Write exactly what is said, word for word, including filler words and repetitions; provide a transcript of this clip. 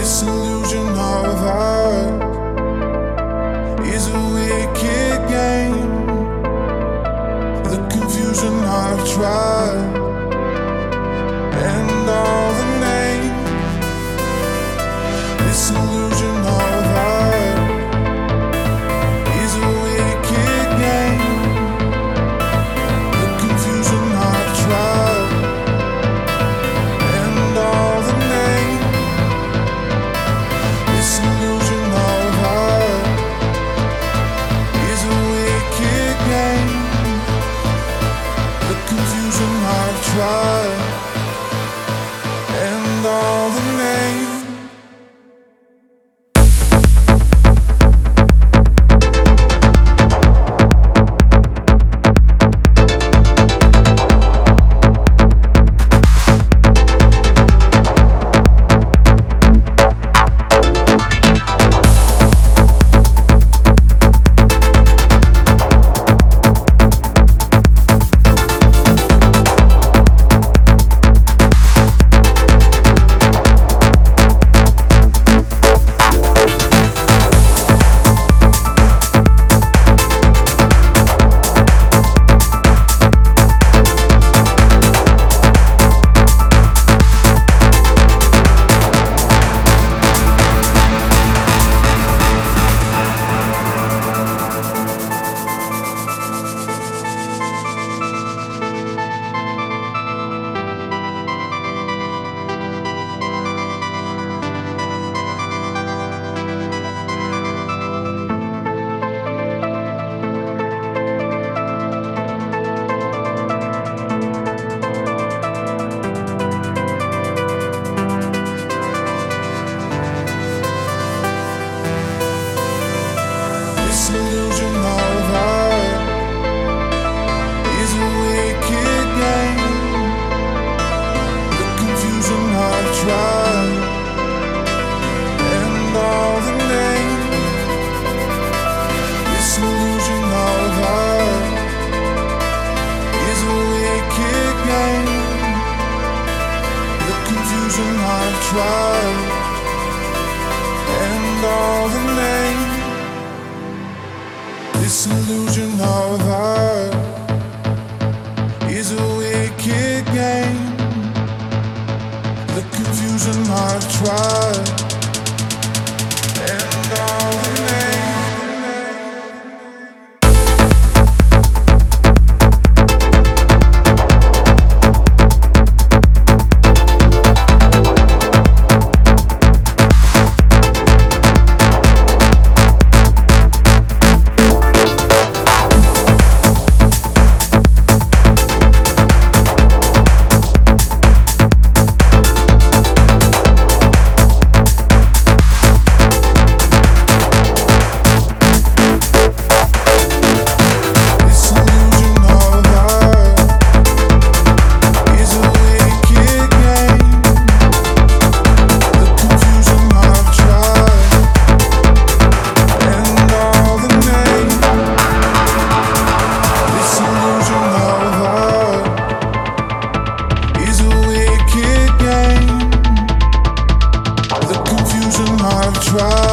This illusion of art is a wicked game. The confusion I've tried and all the names. This illusion of art is a wicked game. The confusion I've tried and all the names. This illusion of art is a wicked game. The confusion I've tried and all the names. This illusion of art is a wicked game. The confusion I've tried and all the names. This illusion of art is a wicked game. The confusion I've tried and all the names. This illusion of art is a wicked game. The confusion I've tried and all the names. I've tried.